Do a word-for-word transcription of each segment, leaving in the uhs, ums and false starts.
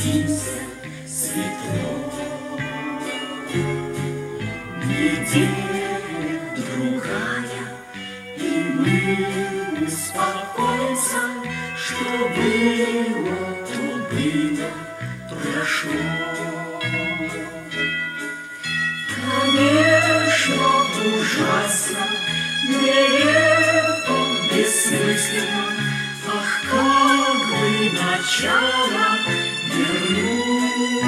родимся светло. Неделя другая, и мы успокоимся, что было, то было, прошло. Конечно, ужасно, нелепо, бессмысленно, ах, как бы начало вернуть,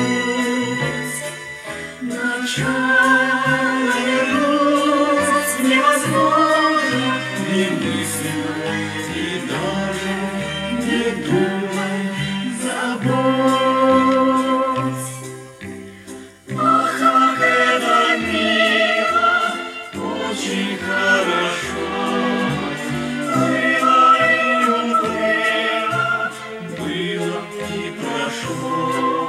начало вернуть невозможно, немысленно, и даже не думай, забудь. Ах, как это мило, очень хорошо, было и уплыло, было и прошло.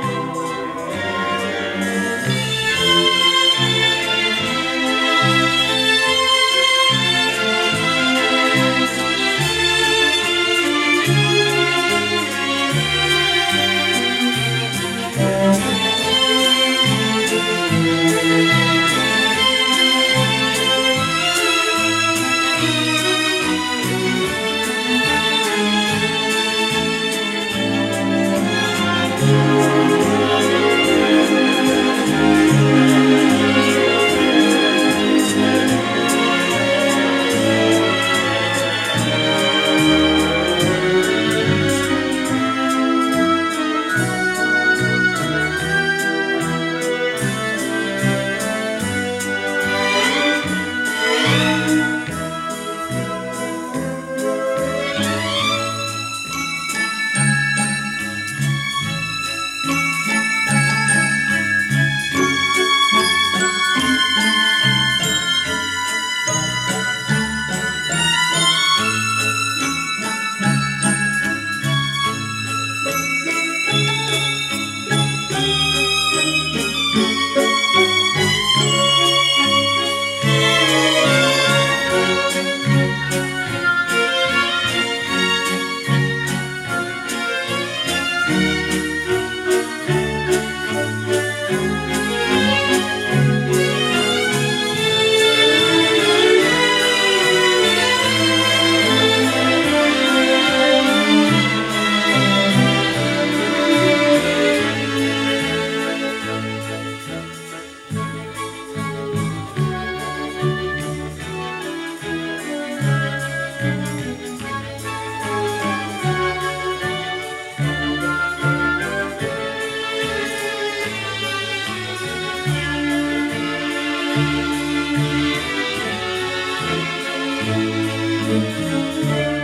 Thank you.